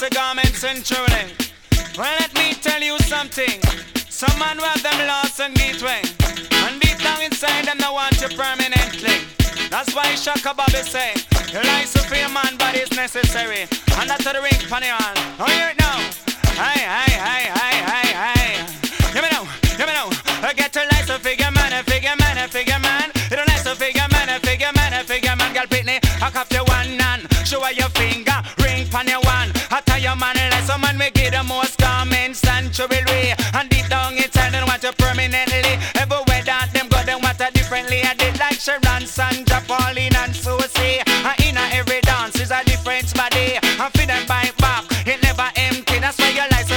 the garments and truly. Well, let me tell you something. Some man have them lost and gateway, and deep down inside them they want you permanently. That's why Shaka Bobby say, your life's a free man, but it's necessary. And that's the ring funny on. Oh, hear it now. Hey, hey, hey, hey, hey, hey. Give me now, give me now. I get to life a figure man, a figure man, a figure man. You don't like a figure man, a figure man, a figure man. Girl, Pitney, I cuff the one and show her your finger, ring pon your one. I tell your man, let some man make it the most garments and trouble.